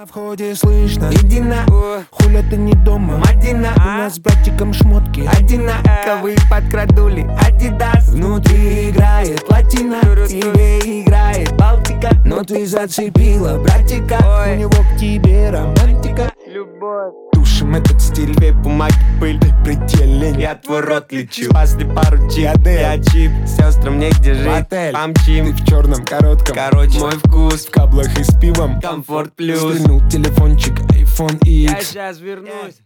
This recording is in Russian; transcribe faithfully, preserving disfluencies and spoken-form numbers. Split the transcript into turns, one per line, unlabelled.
На входе слышно: иди на, хуля ты не дома, Мадина. У нас с братиком шмотки одинаковые, подкрадули Адидас. Внутри играет латина, тебе играет Балтика. Но ты зацепила братика, у него к тебе романтика.
Любовь.
Тушим этот стиль,
Две бумаги, пыль,
пределе.
я твой рот лечу. Спасли пару чип,
Адель.
я чип. Сестрам негде жить,
Отель. Ты
помчим.
в черном коротком,
Короче, мой вкус,
в каблах и с пивом.
комфорт плюс.
Стрельнул телефончик, айфон
Я
икс.
сейчас вернусь.